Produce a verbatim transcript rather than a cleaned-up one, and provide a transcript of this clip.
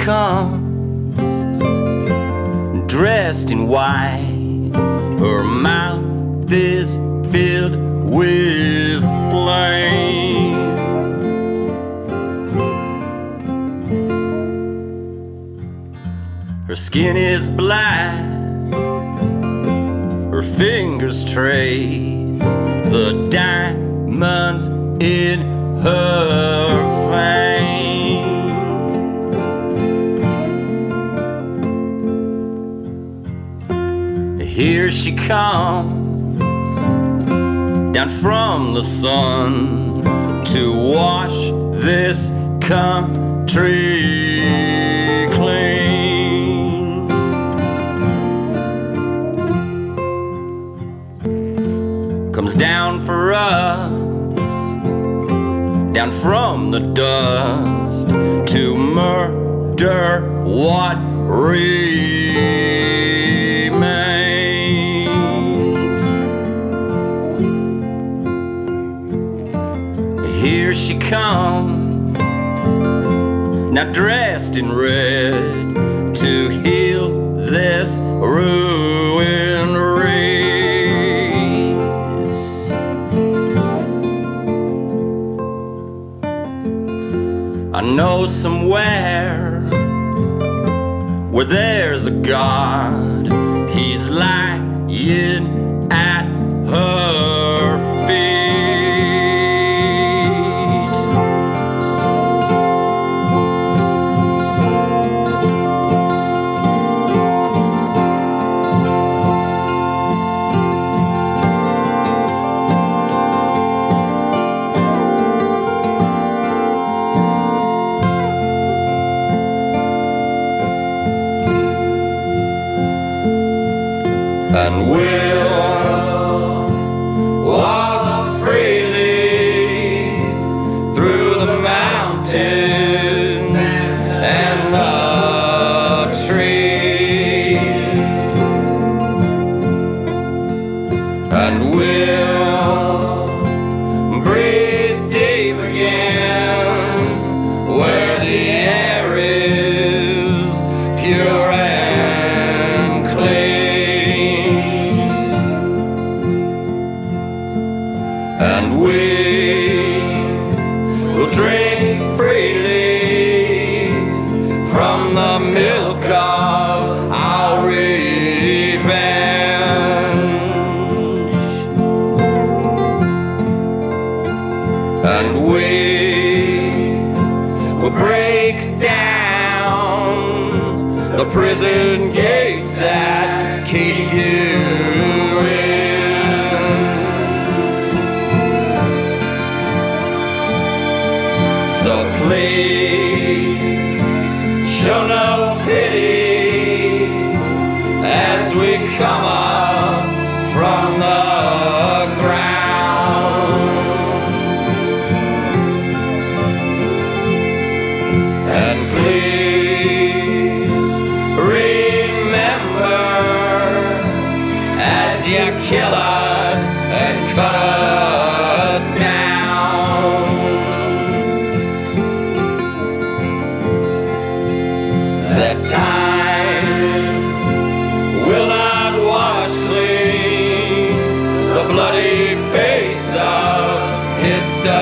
comes, dressed in white. Her mouth is filled with flame. Her skin is black, her fingers trace the diamonds in her veins. Here she comes, down from the sun, to wash this country clean. Comes down for us, down from the dust, to murder what remains. Here she comes, now dressed in red, to heal this ruined race. I know somewhere where there's a God, He's lying at her feet. And we'll walk freely through the mountains and the trees, and we'll breathe deep again where the air is pure and clean. And we will drink freely from the milk of our revenge. And we will break down the prison gates that keep you in. So please show no pity as we come up from the ground. And please remember as you kill us and cut us down, that time will not wash clean the bloody face of history.